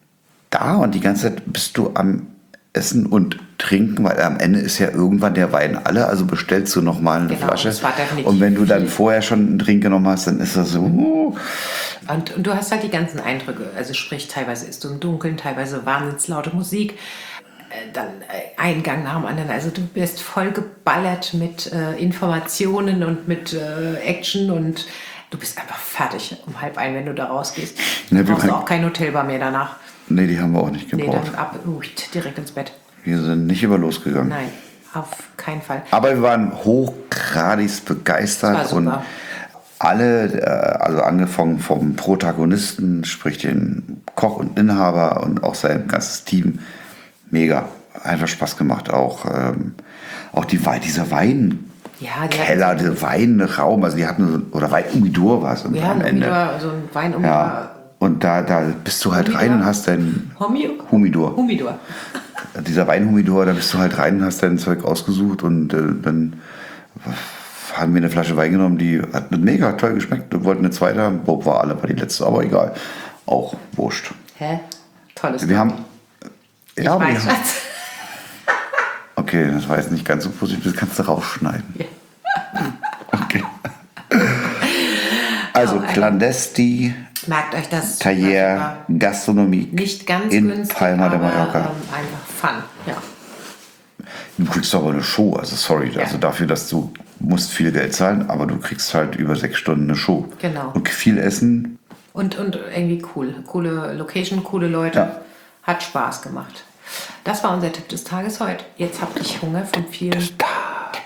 da und die ganze Zeit bist du am Essen und Trinken, weil am Ende ist ja irgendwann der Wein alle, also bestellst du nochmal eine Genau, Flasche. das war definitiv Und wenn du dann viel. vorher schon einen Drink genommen hast, dann ist das so, Und du hast halt die ganzen Eindrücke, also sprich, teilweise ist du im Dunkeln, teilweise wahnsinnslaute Musik, dann ein Gang nach dem anderen. Also du bist voll geballert mit Informationen und mit Action und du bist einfach fertig um 12:30, wenn du da rausgehst. Ne, Du wir brauchst waren- auch kein Hotelbar mehr danach. nee, die haben wir auch nicht Nee, gebraucht. dann ab, direkt ins Bett. Wir sind nicht über losgegangen. Nein, auf keinen Fall. Aber wir waren hochgradig begeistert Das war und super. alle, also angefangen vom Protagonisten, sprich den Koch und Inhaber und auch sein ganzes Team, mega. Einfach Spaß gemacht. Auch dieser Weinkeller, Ja, die hatten der Weinraum, also die hatten, oder Weinhumidor war es am ein Ende. Humidor, so ein Wein um Ja. Und da bist du halt Humidor? rein und hast dein Humidor. Humidor. Dieser Weinhumidor, da bist du halt rein und hast dein Zeug ausgesucht und dann haben wir eine Flasche Wein genommen, die hat mega toll geschmeckt. Wir wollten eine zweite haben, war die letzte, aber egal. Auch wurscht. Hä? Tolles Wir haben. Ich Ja, aber weiß, wir haben, Schatz. okay, das war jetzt nicht ganz so positiv, das kannst du rausschneiden. Ja. Okay. Also Clandesti, Merkt euch das. Taillère, Gastronomie Nicht ganz in günstig, Palma de aber Mallorca. einfach Fun. Ja. Du kriegst aber eine Show, also sorry, Ja. also dafür, dass du musst viel Geld zahlen, aber du kriegst halt über 6 Stunden eine Show. Genau. Und viel Essen. Und irgendwie cool. Coole Location, coole Leute. Ja. Hat Spaß gemacht. Das war unser Tipp des Tages heute. Jetzt habe ich Hunger von vielen. Tipp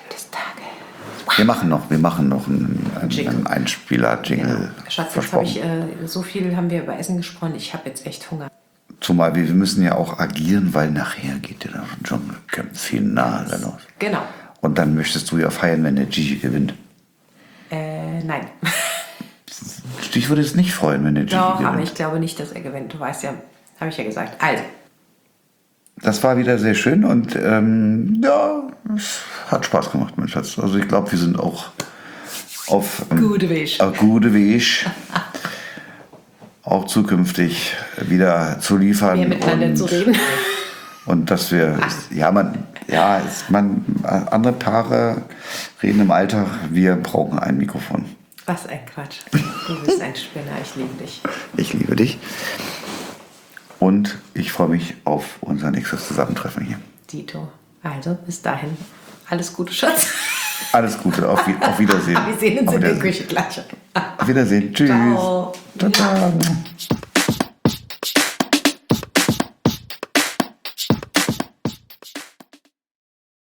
Wir machen noch einen Einspieler-Jingle. Ja. Schatz, jetzt habe ich so viel haben wir über Essen gesprochen. Ich habe jetzt echt Hunger. Zumal wir müssen ja auch agieren, weil nachher geht ja das Dschungelcamp-Finale los. Genau. Und dann möchtest du ja feiern, wenn der Gigi gewinnt. Nein. Ich würde es nicht freuen, wenn der Gigi Doch, gewinnt. aber ich glaube nicht, dass er gewinnt. Du weißt ja, habe ich ja gesagt. Also. Das war wieder sehr schön und ja, es hat Spaß gemacht, mein Schatz. Also ich glaube, wir sind auch auf Gute Weg. Gute Weg. Auch zukünftig wieder zu liefern. Mehr miteinander zu reden. Und dass wir, andere Paare reden im Alltag, wir brauchen ein Mikrofon. Was ein Quatsch. Du bist ein Spinner, ich liebe dich. Ich liebe dich. Und ich freue mich auf unser nächstes Zusammentreffen hier. Dito. Also, bis dahin. Alles Gute, Schatz. Alles Gute, auf Wiedersehen. Wir sehen uns Auf in der Wiedersehen. Küche gleich. Auf Wiedersehen. Tschüss. Ciao. Ciao, ciao.